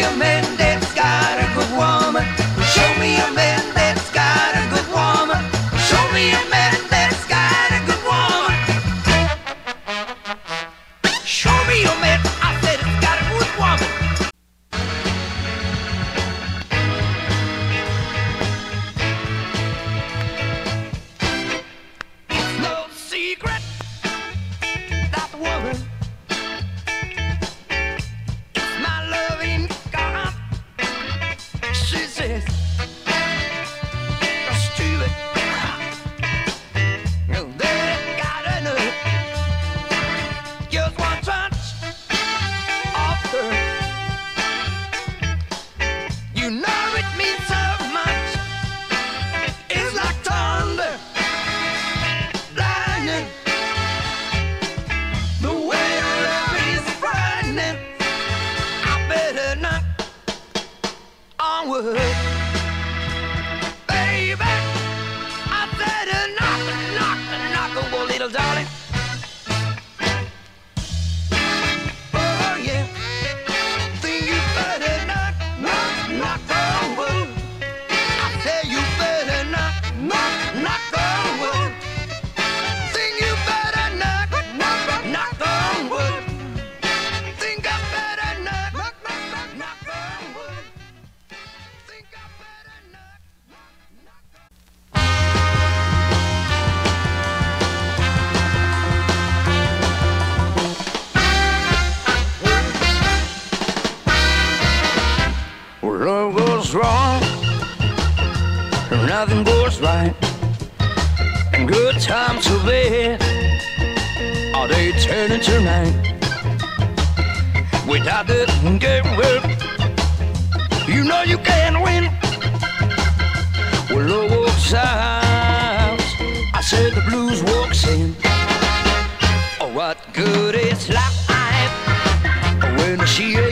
a man that's got a good woman. Show me a man that's got a good woman. Show me a man that's got a good woman. Show me a man, I said, it's got a good woman. It's no secret that woman is my loving God. She says, stupid, that ain't got enough. Just one touch of her. You know it means so much. It's like thunder, lightning. The way your love is frightening. I better knock on wood, baby. I said knock, knock, knock on wood, little darling. Oh yeah, think you better knock, knock, knock on wood. I say you better knock, knock, knock on wood. Think you better knock, knock, knock on wood. Think I better knock, knock, knock, knock on wood. Think I better knock, knock, knock on. Well, love goes wrong, and nothing goes right, and good times are bad. Are they turning tonight? Without the good work, you know you can't win. Well, love walks out, I said the blues walks in. Oh, what good is life when she